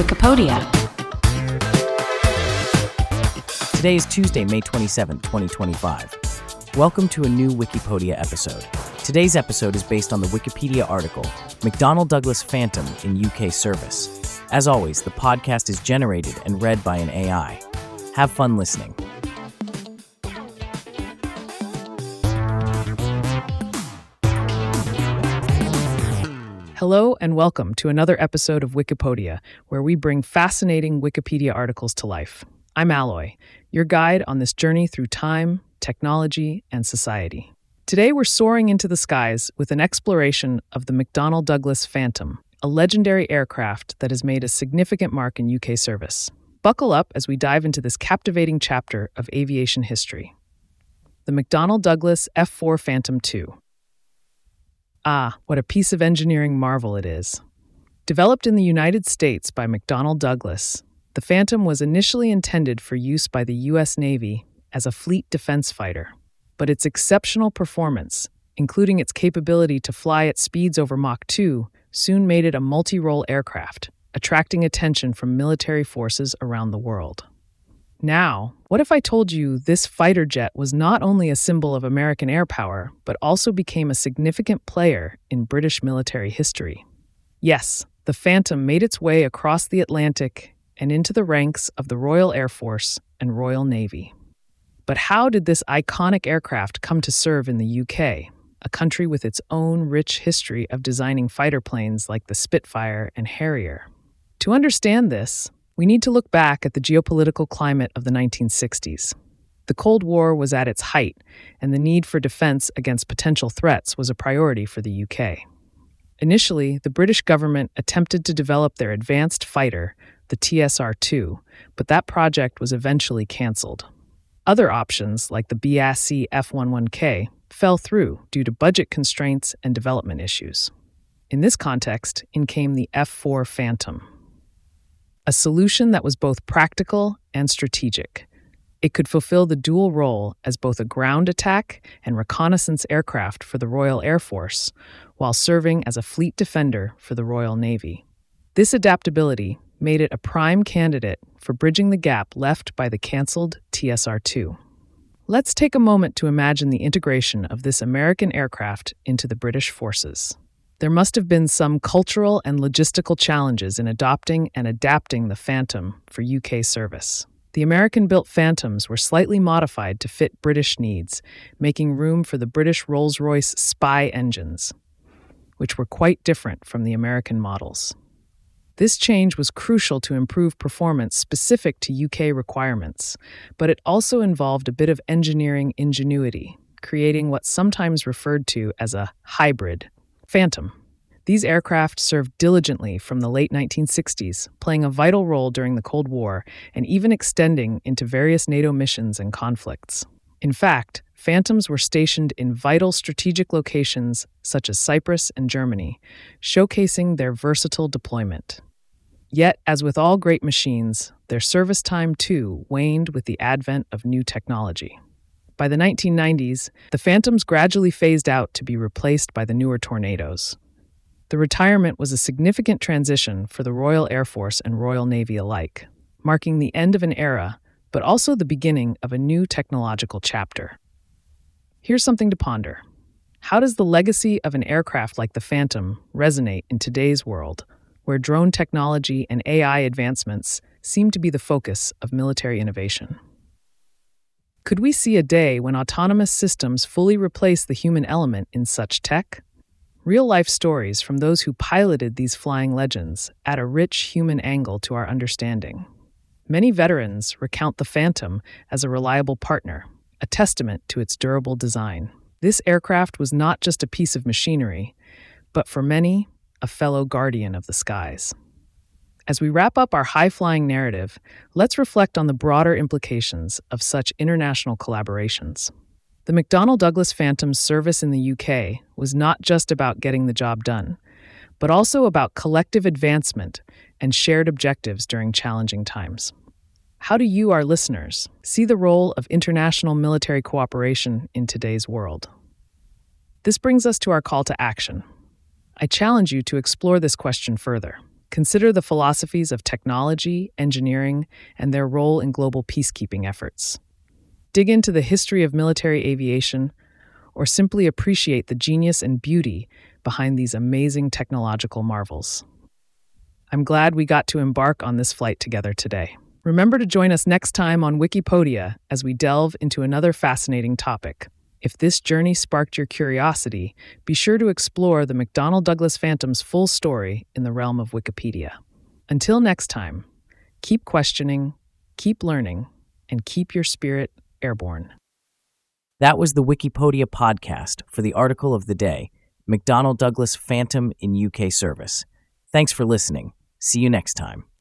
Wikipedia. Today is Tuesday, May 27, 2025. Welcome to a new Wikipedia episode. Today's episode is based on the Wikipedia article, McDonnell Douglas Phantom in UK Service. As always, the podcast is generated and read by an AI. Have fun listening. Hello and welcome to another episode of Wikipedia, where we bring fascinating Wikipedia articles to life. I'm Alloy, your guide on this journey through time, technology, and society. Today we're soaring into the skies with an exploration of the McDonnell Douglas Phantom, a legendary aircraft that has made a significant mark in UK service. Buckle up as we dive into this captivating chapter of aviation history. The McDonnell Douglas F-4 Phantom II. Ah, what a piece of engineering marvel it is. Developed in the United States by McDonnell Douglas, the Phantom was initially intended for use by the U.S. Navy as a fleet defense fighter, but its exceptional performance, including its capability to fly at speeds over Mach 2, soon made it a multi-role aircraft, attracting attention from military forces around the world. Now, what if I told you this fighter jet was not only a symbol of American air power, but also became a significant player in British military history? Yes, the Phantom made its way across the Atlantic and into the ranks of the Royal Air Force and Royal Navy. But how did this iconic aircraft come to serve in the UK, a country with its own rich history of designing fighter planes like the Spitfire and Harrier? To understand this, we need to look back at the geopolitical climate of the 1960s. The Cold War was at its height, and the need for defense against potential threats was a priority for the UK. Initially, the British government attempted to develop their advanced fighter, the TSR-2, but that project was eventually cancelled. Other options, like the BASC F-11K, fell through due to budget constraints and development issues. In this context, in came the F-4 Phantom, a solution that was both practical and strategic. It could fulfill the dual role as both a ground attack and reconnaissance aircraft for the Royal Air Force, while serving as a fleet defender for the Royal Navy. This adaptability made it a prime candidate for bridging the gap left by the cancelled TSR-2. Let's take a moment to imagine the integration of this American aircraft into the British forces. There must have been some cultural and logistical challenges in adopting and adapting the Phantom for UK service. The American-built Phantoms were slightly modified to fit British needs, making room for the British Rolls-Royce Spy engines, which were quite different from the American models. This change was crucial to improve performance specific to UK requirements, but it also involved a bit of engineering ingenuity, creating what's sometimes referred to as a hybrid Phantom. These aircraft served diligently from the late 1960s, playing a vital role during the Cold War and even extending into various NATO missions and conflicts. In fact, Phantoms were stationed in vital strategic locations such as Cyprus and Germany, showcasing their versatile deployment. Yet, as with all great machines, their service time too waned with the advent of new technology. By the 1990s, the Phantoms gradually phased out to be replaced by the newer Tornadoes. The retirement was a significant transition for the Royal Air Force and Royal Navy alike, marking the end of an era, but also the beginning of a new technological chapter. Here's something to ponder. How does the legacy of an aircraft like the Phantom resonate in today's world, where drone technology and AI advancements seem to be the focus of military innovation? Could we see a day when autonomous systems fully replace the human element in such tech? Real-life stories from those who piloted these flying legends add a rich human angle to our understanding. Many veterans recount the Phantom as a reliable partner, a testament to its durable design. This aircraft was not just a piece of machinery, but for many, a fellow guardian of the skies. As we wrap up our high-flying narrative, let's reflect on the broader implications of such international collaborations. The McDonnell Douglas Phantom's service in the UK was not just about getting the job done, but also about collective advancement and shared objectives during challenging times. How do you, our listeners, see the role of international military cooperation in today's world? This brings us to our call to action. I challenge you to explore this question further. Consider the philosophies of technology, engineering, and their role in global peacekeeping efforts. Dig into the history of military aviation, or simply appreciate the genius and beauty behind these amazing technological marvels. I'm glad we got to embark on this flight together today. Remember to join us next time on Wikipedia as we delve into another fascinating topic. If this journey sparked your curiosity, be sure to explore the McDonnell Douglas Phantom's full story in the realm of Wikipedia. Until next time, keep questioning, keep learning, and keep your spirit airborne. That was the Wikipedia podcast for the article of the day, McDonnell Douglas Phantom in UK Service. Thanks for listening. See you next time.